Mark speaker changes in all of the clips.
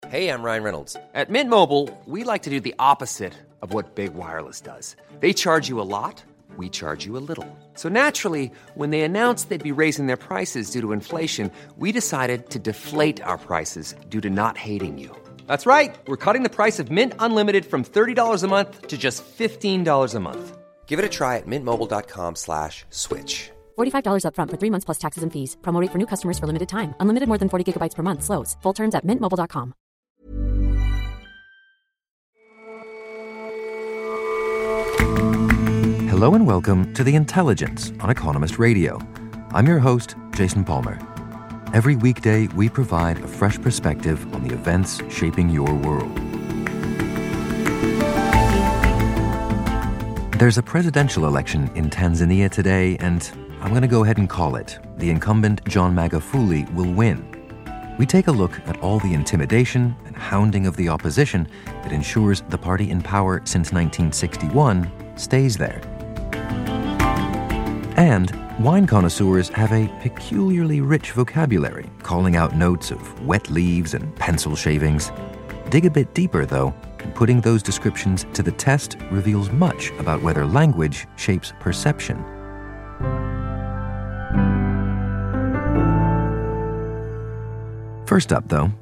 Speaker 1: Hey, I'm Ryan Reynolds. At Mint Mobile, we like to do the opposite of what Big Wireless does. They charge you a lot, we charge you a little. So naturally, when they announced they'd be raising their prices due to inflation, we decided to deflate our prices due to not hating you. That's right. We're cutting the price of Mint Unlimited from $30 a month to just $15 a month. Give it a try at mintmobile.com/switch.
Speaker 2: $45 up front for 3 months plus taxes and fees. Promo rate for new customers for limited time. Unlimited more than 40 gigabytes per month. Slows full terms at mintmobile.com.
Speaker 3: Hello and welcome to The Intelligence on Economist Radio. I'm your host, Jason Palmer. Every weekday, we provide a fresh perspective on the events shaping your world. There's a presidential election in Tanzania today, and I'm going to go ahead and call it. The incumbent John Magufuli will win. We take a look at all the intimidation and hounding of the opposition that ensures the party in power since 1961 stays there. And wine connoisseurs have a peculiarly rich vocabulary, calling out notes of wet leaves and pencil shavings. Dig a bit deeper, though, and putting those descriptions to the test reveals much about whether language shapes perception. First up, though,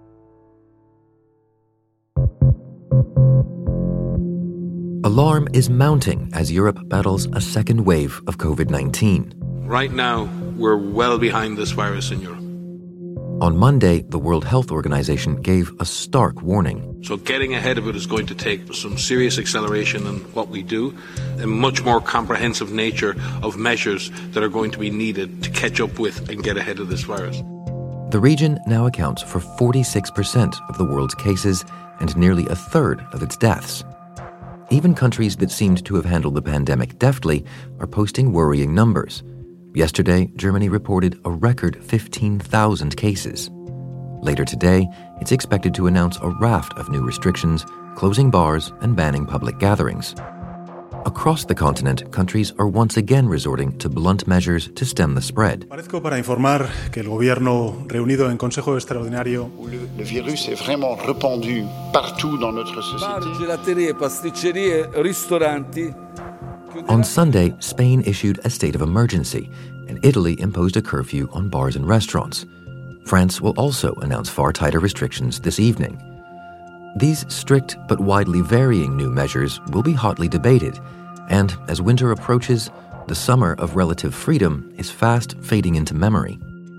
Speaker 3: alarm is mounting as Europe battles a second wave of COVID-19.
Speaker 4: Right now, we're well behind this virus in Europe.
Speaker 3: On Monday, the World Health Organization gave a stark warning.
Speaker 4: So getting ahead of it is going to take some serious acceleration in what we do, a much more comprehensive nature of measures that are going to be needed to catch up with and get ahead of this virus.
Speaker 3: The region now accounts for 46% of the world's cases and nearly a third of its deaths. Even countries that seemed to have handled the pandemic deftly are posting worrying numbers. Yesterday, Germany reported a record 15,000 cases. Later today, it's expected to announce a raft of new restrictions, closing bars and banning public gatherings. Across the continent, countries are once again resorting to blunt measures to stem the spread.
Speaker 5: Parezco para informar que el gobierno reunido en Consejo Extraordinario.
Speaker 6: Le virus est vraiment répandu partout dans notre société.
Speaker 7: Gelaterie, pasticcerie, ristoranti.
Speaker 3: On Sunday, Spain issued a state of emergency, and Italy imposed a curfew on bars and restaurants. France will also announce far tighter restrictions this evening. These strict but widely varying new measures will be hotly debated, and as winter approaches, the summer of relative freedom is fast fading into memory.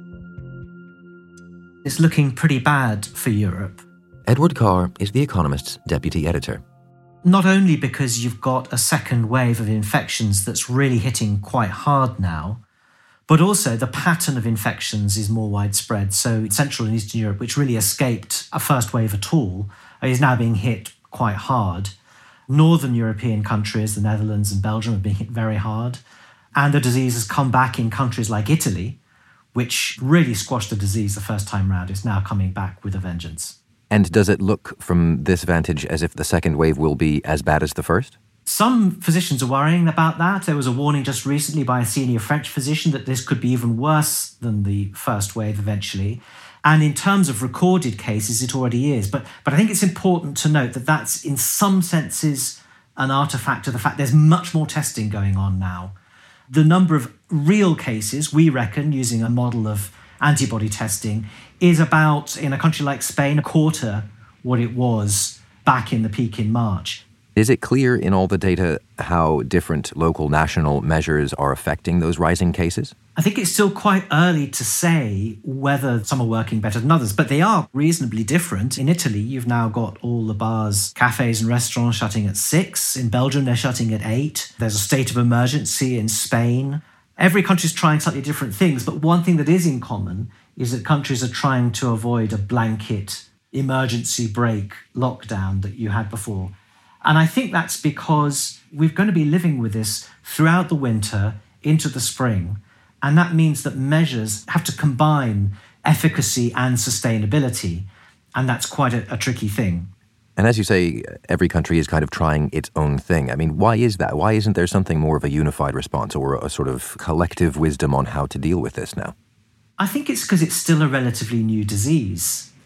Speaker 8: It's looking pretty bad for Europe.
Speaker 3: Edward Carr is The Economist's deputy editor.
Speaker 8: Not only because you've got a second wave of infections that's really hitting quite hard now, but also the pattern of infections is more widespread. So Central and Eastern Europe, which really escaped a first wave at all, is now being hit quite hard. Northern European countries, the Netherlands and Belgium, are being hit very hard. And the disease has come back in countries like Italy, which really squashed the disease the first time round. It's now coming back with a vengeance.
Speaker 3: And does it look from this vantage as if the second wave will be as bad as the first?
Speaker 8: Some physicians are worrying about that. There was a warning just recently by a senior French physician that this could be even worse than the first wave eventually. And in terms of recorded cases, it already is. But I think it's important to note that that's in some senses an artifact of the fact there's much more testing going on now. The number of real cases, we reckon, using a model of antibody testing, is about, in a country like Spain, a quarter what it was back in the peak in March.
Speaker 3: Is it clear in all the data how different local national measures are affecting those rising cases?
Speaker 8: I think it's still quite early to say whether some are working better than others, but they are reasonably different. In Italy, you've now got all the bars, cafes and restaurants shutting at 6. In Belgium, they're shutting at 8. There's a state of emergency in Spain. Every country's trying slightly different things, but one thing that is in common is that countries are trying to avoid a blanket emergency break lockdown that you had before. And I think that's because we're going to be living with this throughout the winter into the spring. And that means that measures have to combine efficacy and sustainability. And that's quite a tricky thing.
Speaker 3: And as you say, every country is kind of trying its own thing. I mean, why is that? Why isn't there something more of a unified response or a sort of collective wisdom on how to deal with this now?
Speaker 8: I think it's because it's still a relatively new disease.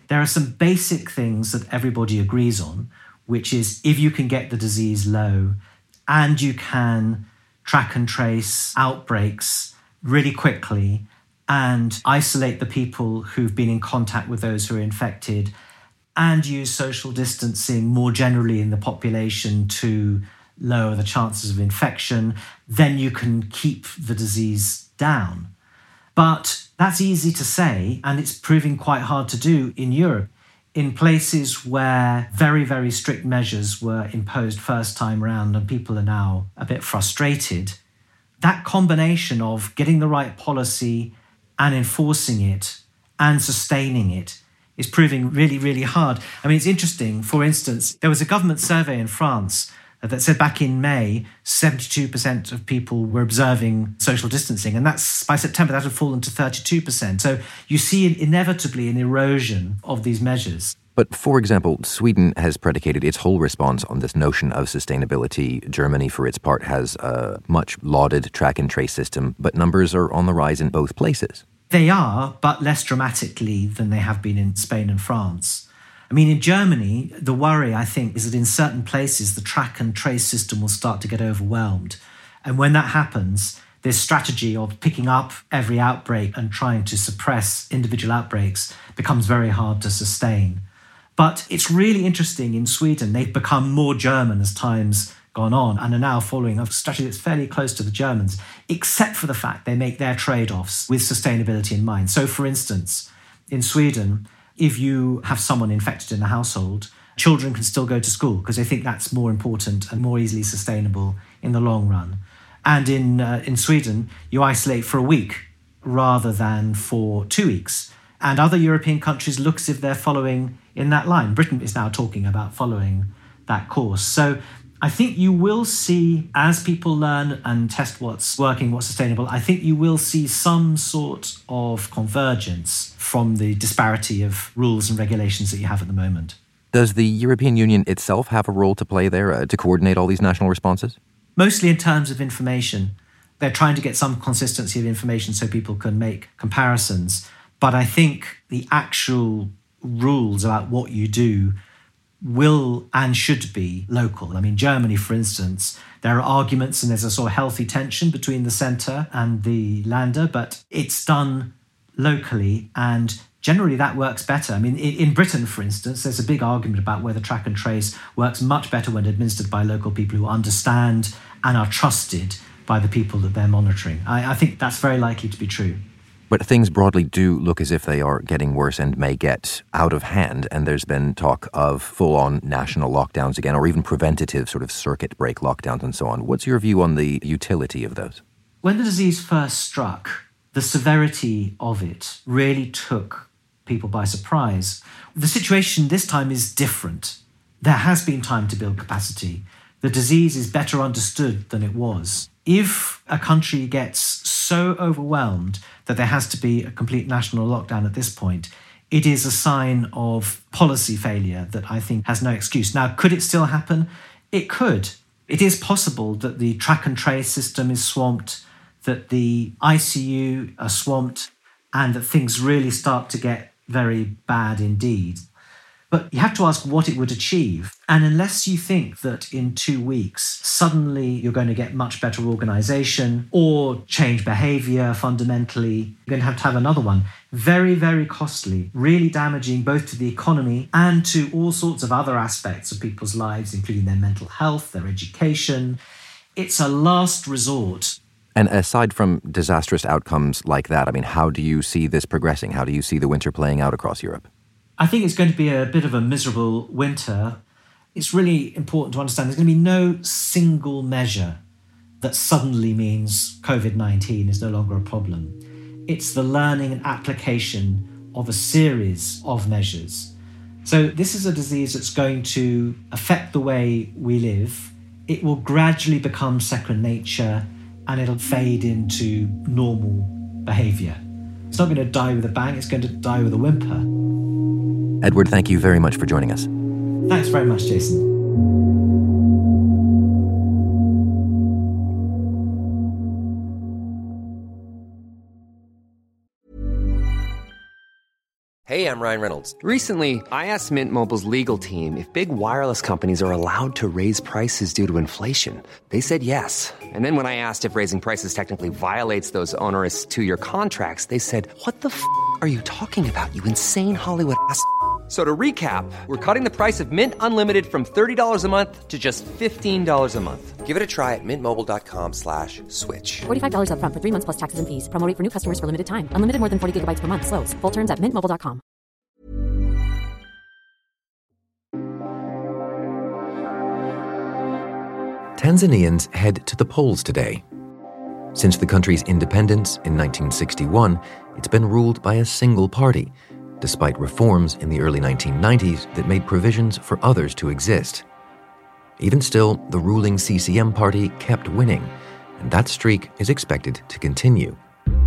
Speaker 8: There are some basic things that everybody agrees on, which is if you can get the disease low and you can track and trace outbreaks really quickly and isolate the people who've been in contact with those who are infected and use social distancing more generally in the population to lower the chances of infection, then you can keep the disease down. But that's easy to say, and it's proving quite hard to do in Europe. In places where very, very strict measures were imposed first time round and people are now a bit frustrated, that combination of getting the right policy and enforcing it and sustaining it is proving really, really hard. I mean, it's interesting. For instance, there was a government survey in France that said back in May, 72% of people were observing social distancing. And that's by September, that had fallen to 32%. So you see inevitably an erosion of these measures.
Speaker 3: But, for example, Sweden has predicated its whole response on this notion of sustainability. Germany, for its part, has a much lauded track and trace system, but numbers are on the rise in both places.
Speaker 8: They are, but less dramatically than they have been in Spain and France. I mean, in Germany, the worry, I think, is that in certain places, the track and trace system will start to get overwhelmed. And when that happens, this strategy of picking up every outbreak and trying to suppress individual outbreaks becomes very hard to sustain. But it's really interesting in Sweden. They've become more German as time's gone on and are now following a strategy that's fairly close to the Germans, except for the fact they make their trade-offs with sustainability in mind. So, for instance, in Sweden, if you have someone infected in the household, children can still go to school because they think that's more important and more easily sustainable in the long run. And in Sweden, you isolate for a week rather than for 2 weeks. And other European countries look as if they're following in that line. Britain is now talking about following that course. So I think you will see, as people learn and test what's working, what's sustainable, I think you will see some sort of convergence from the disparity of rules and regulations that you have at the moment.
Speaker 3: Does the European Union itself have a role to play there to coordinate all these national responses?
Speaker 8: Mostly in terms of information. They're trying to get some consistency of information so people can make comparisons. But I think the actual rules about what you do will and should be local. I mean, Germany, for instance, there are arguments and there's a sort of healthy tension between the centre and the Länder, but it's done locally and generally that works better. I mean, in Britain, for instance, there's a big argument about whether track and trace works much better when administered by local people who understand and are trusted by the people that they're monitoring. I think that's very likely to be true.
Speaker 3: But things broadly do look as if they are getting worse and may get out of hand. And there's been talk of full-on national lockdowns again, or even preventative sort of circuit break lockdowns and so on. What's your view on the utility of those?
Speaker 8: When the disease first struck, the severity of it really took people by surprise. The situation this time is different. There has been time to build capacity. The disease is better understood than it was. If a country gets so overwhelmed that there has to be a complete national lockdown at this point, it is a sign of policy failure that I think has no excuse. Now, could it still happen? It could. It is possible that the track and trace system is swamped, that the ICU are swamped, and that things really start to get very bad indeed. But you have to ask what it would achieve. And unless you think that in 2 weeks, suddenly you're going to get much better organisation or change behaviour fundamentally, you're going to have another one. Very, very costly, really damaging both to the economy and to all sorts of other aspects of people's lives, including their mental health, their education. It's a last resort.
Speaker 3: And aside from disastrous outcomes like that, I mean, how do you see this progressing? How do you see the winter playing out across Europe?
Speaker 8: I think it's going to be a bit of a miserable winter. It's really important to understand there's going to be no single measure that suddenly means COVID-19 is no longer a problem. It's the learning and application of a series of measures. So this is a disease that's going to affect the way we live. It will gradually become second nature and it'll fade into normal behaviour. It's not going to die with a bang, it's going to die with a whimper.
Speaker 3: Edward, thank you very much for joining us.
Speaker 8: Thanks very much, Jason.
Speaker 1: Hey, Hey, I'm Ryan Reynolds. Recently, I asked Mint Mobile's legal team if big wireless companies are allowed to raise prices due to inflation. They said yes. And then when I asked if raising prices technically violates those onerous two-year contracts, they said, "What the f*** are you talking about, you insane Hollywood ass?" So to recap, we're cutting the price of Mint Unlimited from $30 a month to just $15 a month. Give it a try at mintmobile.com/switch.
Speaker 2: $45 up front for 3 months plus taxes and fees. Promo rate for new customers for limited time. Unlimited more than 40 gigabytes per month. Slows full terms at mintmobile.com.
Speaker 3: Tanzanians head to the polls today. Since the country's independence in 1961, it's been ruled by a single party, despite reforms in the early 1990s that made provisions for others to exist. Even still, the ruling CCM party kept winning, and that streak is expected to continue.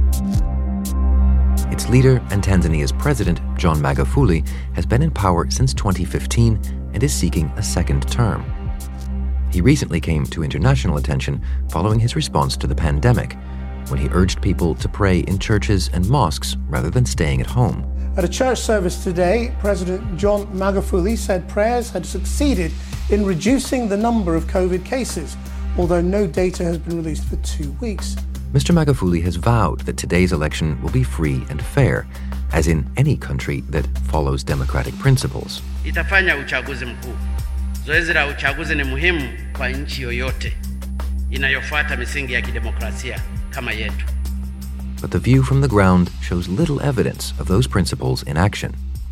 Speaker 3: Its leader and Tanzania's president, John Magufuli, has been in power since 2015 and is seeking a second term. He recently came to international attention following his response to the pandemic, when he urged people to pray in churches and mosques rather than staying at home.
Speaker 9: At a church service today, President John Magufuli said prayers had succeeded in reducing the number of COVID cases, although no data has been released for 2 weeks.
Speaker 3: Mr. Magufuli has vowed that today's election will be free and fair, as in any country that follows democratic principles.
Speaker 10: Itafanya uchaguzi mkuu. Zoezi la uchaguzi ni muhimu kwa nchi yoyote inayofuata misingi ya kidemokrasia kama yetu.
Speaker 3: But the view from the ground shows little evidence of those principles in action.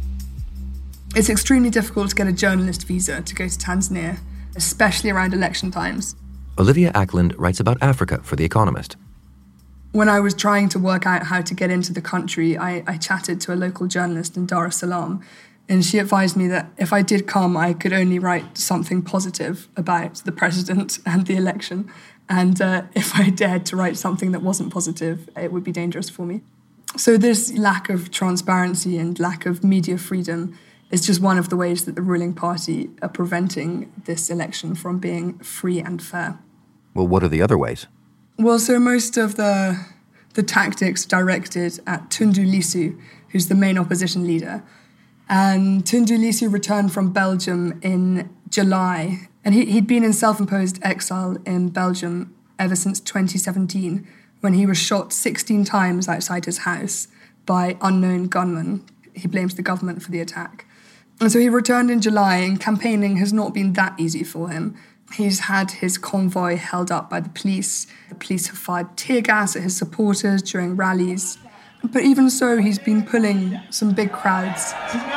Speaker 11: It's extremely difficult to get a journalist visa to go to Tanzania, especially around election times.
Speaker 3: Olivia Ackland writes about Africa for The Economist.
Speaker 11: When I was trying to work out how to get into the country, I chatted to a local journalist in Dar es Salaam, and she advised me that if I did come, I could only write something positive about the president and the election. And if I dared to write something that wasn't positive, it would be dangerous for me. So this lack of transparency and lack of media freedom is just one of the ways that the ruling party are preventing this election from being free and fair.
Speaker 3: Well, what are the other ways?
Speaker 11: Well, so most of the tactics directed at Tundu Lissu, who's the main opposition leader. And Tundu Lissu returned from Belgium in July, and he'd been in self-imposed exile in Belgium ever since 2017, when he was shot 16 times outside his house by unknown gunmen. He blames the government for the attack. And so he returned in July, and campaigning has not been that easy for him. He's had his convoy held up by the police. The police have fired tear gas at his supporters during rallies. But even so, he's been pulling some big crowds.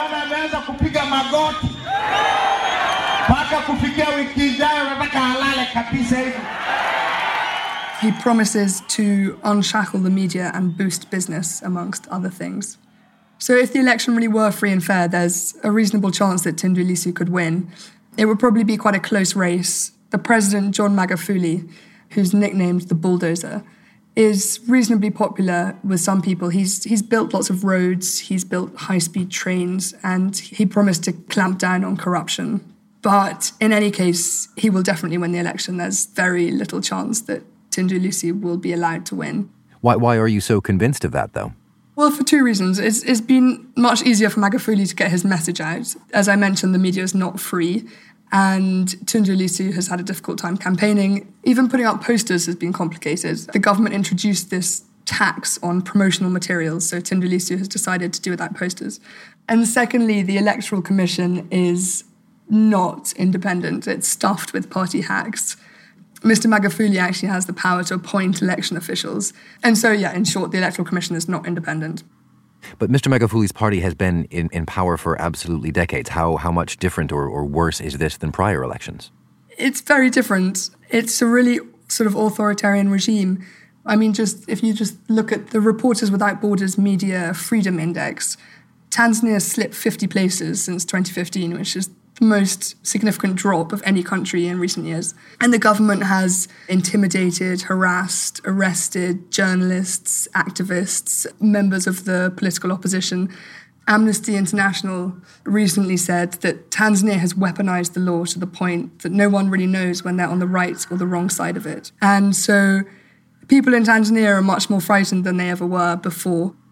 Speaker 11: He promises to unshackle the media and boost business, amongst other things. So if the election really were free and fair, there's a reasonable chance that Tundu Lissu could win. It would probably be quite a close race. The president, John Magufuli, who's nicknamed the bulldozer, is reasonably popular with some people. He's built lots of roads, he's built high-speed trains, and he promised to clamp down on corruption. But in any case, he will definitely win the election. There's very little chance that Tundu Lissu will be allowed to win.
Speaker 3: Why are you so convinced of that, though?
Speaker 11: Well, for two reasons. It's been much easier for Magufuli to get his message out. As I mentioned, the media is not free, and Tundu Lissu has had a difficult time campaigning. Even putting up posters has been complicated. The government introduced this tax on promotional materials, so Tundu Lissu has decided to do without posters. And secondly, the Electoral Commission is not independent. It's stuffed with party hacks. Mr. Magufuli actually has the power to appoint election officials. And so, in short, the Electoral Commission is not independent.
Speaker 3: But Mr. Magufuli's party has been in power for absolutely decades. How much different or worse is this than prior elections?
Speaker 11: It's very different. It's a really sort of authoritarian regime. I mean, if you look at the Reporters Without Borders Media Freedom Index, Tanzania slipped 50 places since 2015, which is the most significant drop of any country in recent years. And the government has intimidated, harassed, arrested journalists, activists, members of the political opposition. Amnesty International recently said that Tanzania has weaponized the law to the point that no one really knows when they're on the right or the wrong side of it. And so people in Tanzania are much more frightened than they ever were before.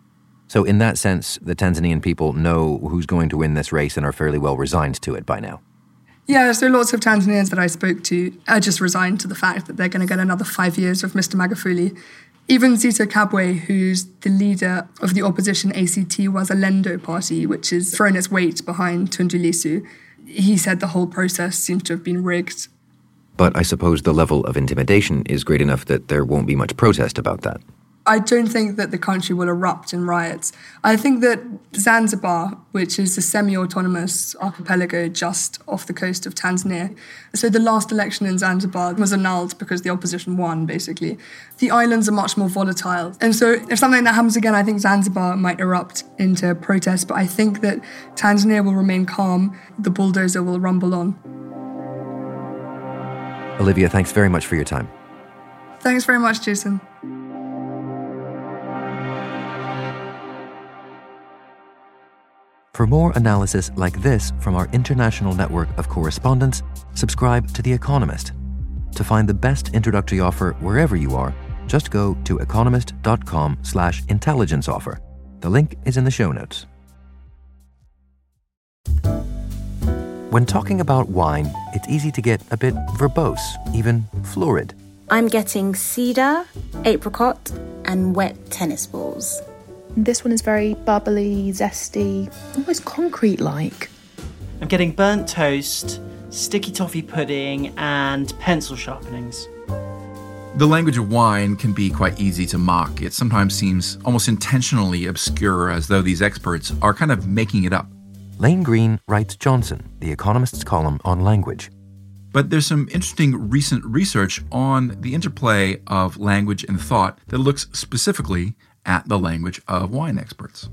Speaker 3: So in that sense, the Tanzanian people know who's going to win this race and are fairly well resigned to it by now.
Speaker 11: Yeah, so lots of Tanzanians that I spoke to are just resigned to the fact that they're going to get another 5 years of Mr. Magufuli. Even Zitto Kabwe, who's the leader of the opposition ACT Wazalendo party, which has thrown its weight behind Tundu Lissu, he said the whole process seems to have been rigged.
Speaker 3: But I suppose the level of intimidation is great enough that there won't be much protest about that.
Speaker 11: I don't think that the country will erupt in riots. I think that Zanzibar, which is a semi-autonomous archipelago just off the coast of Tanzania, so the last election in Zanzibar was annulled because the opposition won, basically. The islands are much more volatile. And so if something like that happens again, I think Zanzibar might erupt into protest, but I think that Tanzania will remain calm. The bulldozer will rumble on.
Speaker 3: Olivia, thanks very much for your time.
Speaker 11: Thanks very much, Jason.
Speaker 3: For more analysis like this from our international network of correspondents, subscribe to The Economist. To find the best introductory offer wherever you are, just go to economist.com/intelligence offer. The link is in the show notes. When talking about wine, it's easy to get a bit verbose, even florid.
Speaker 12: I'm getting cedar, apricot, and wet tennis balls.
Speaker 13: This one is very bubbly, zesty, almost concrete-like.
Speaker 14: I'm getting burnt toast, sticky toffee pudding, and pencil sharpenings.
Speaker 15: The language of wine can be quite easy to mock. It sometimes seems almost intentionally obscure, as though these experts are kind of making it up.
Speaker 3: Lane Greene writes Johnson, The Economist's column on language.
Speaker 15: But there's some interesting recent research on the interplay of language and thought that looks specifically at the language of wine experts.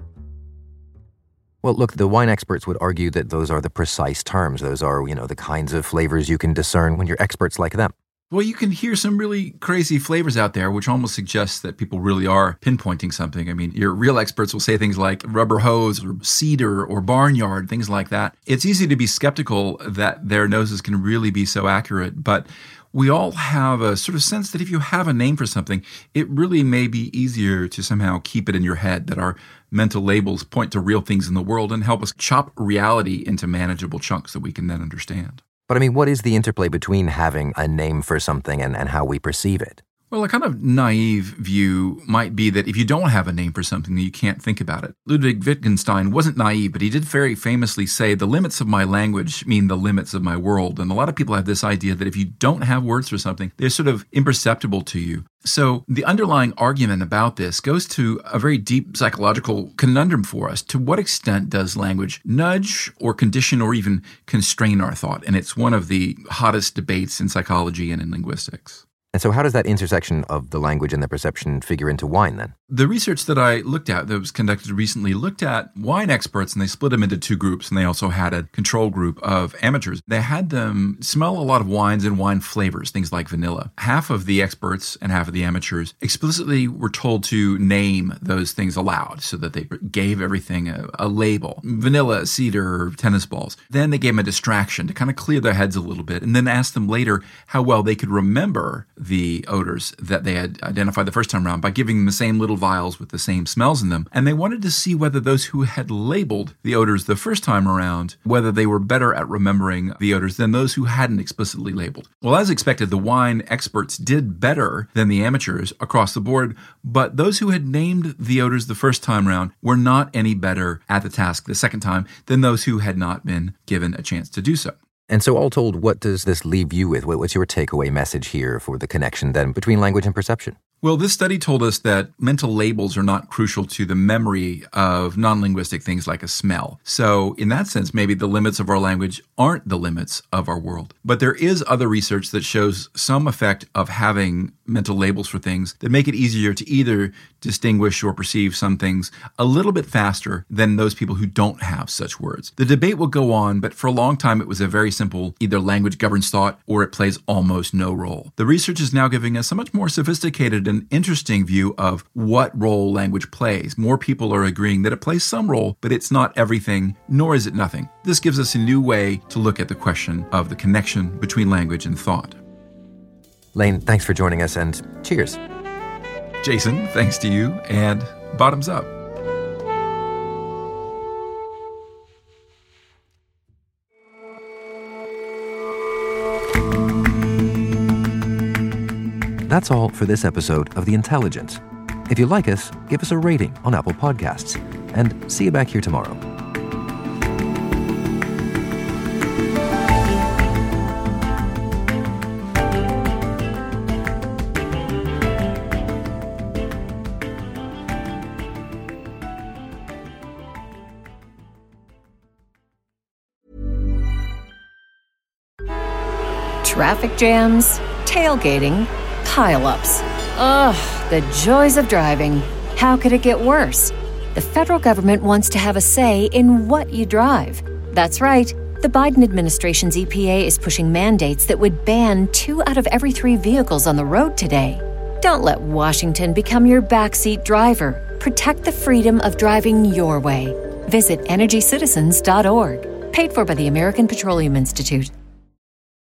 Speaker 3: Well, look, the wine experts would argue that those are the precise terms. Those are, the kinds of flavors you can discern when you're experts like them.
Speaker 15: Well, you can hear some really crazy flavors out there, which almost suggests that people really are pinpointing something. I mean, your real experts will say things like rubber hose or cedar or barnyard, things like that. It's easy to be skeptical that their noses can really be so accurate, but we all have a sort of sense that if you have a name for something, it really may be easier to somehow keep it in your head, that our mental labels point to real things in the world and help us chop reality into manageable chunks that we can then understand.
Speaker 3: But I mean, what is the interplay between having a name for something and how we perceive it?
Speaker 15: Well, a kind of naive view might be that if you don't have a name for something, you can't think about it. Ludwig Wittgenstein wasn't naive, but he did very famously say, the limits of my language mean the limits of my world. And a lot of people have this idea that if you don't have words for something, they're sort of imperceptible to you. So the underlying argument about this goes to a very deep psychological conundrum for us. To what extent does language nudge or condition or even constrain our thought? And it's one of the hottest debates in psychology and in linguistics.
Speaker 3: And so how does that intersection of the language and the perception figure into wine then?
Speaker 15: The research that I looked at, that was conducted recently, looked at wine experts, and they split them into two groups, and they also had a control group of amateurs. They had them smell a lot of wines and wine flavors, things like vanilla. Half of the experts and half of the amateurs explicitly were told to name those things aloud, so that they gave everything a label. Vanilla, cedar, tennis balls. Then they gave them a distraction to kind of clear their heads a little bit, and then asked them later how well they could remember the odors that they had identified the first time around by giving them the same little vials with the same smells in them. And they wanted to see whether those who had labeled the odors the first time around, whether they were better at remembering the odors than those who hadn't explicitly labeled. Well, as expected, the wine experts did better than the amateurs across the board, but those who had named the odors the first time around were not any better at the task the second time than those who had not been given a chance to do so.
Speaker 3: And so all told, what does this leave you with? What's your takeaway message here for the connection then between language and perception?
Speaker 15: Well, this study told us that mental labels are not crucial to the memory of non-linguistic things like a smell. So in that sense, maybe the limits of our language aren't the limits of our world. But there is other research that shows some effect of having mental labels for things that make it easier to either distinguish or perceive some things a little bit faster than those people who don't have such words. The debate will go on, but for a long time it was a very simple, either language governs thought or it plays almost no role. The research is now giving us a much more sophisticated and interesting view of what role language plays. More people are agreeing that it plays some role, but it's not everything, nor is it nothing. This gives us a new way to look at the question of the connection between language and thought.
Speaker 3: Lane, thanks for joining us, and cheers.
Speaker 15: Jason, thanks to you, and bottoms up.
Speaker 3: That's all for this episode of The Intelligence. If you like us, give us a rating on Apple Podcasts. And see you back here tomorrow.
Speaker 16: Traffic jams, tailgating, pile-ups. Ugh, the joys of driving. How could it get worse? The federal government wants to have a say in what you drive. That's right. The Biden administration's EPA is pushing mandates that would ban 2 out of every 3 vehicles on the road today. Don't let Washington become your backseat driver. Protect the freedom of driving your way. Visit EnergyCitizens.org. Paid for by the American Petroleum Institute.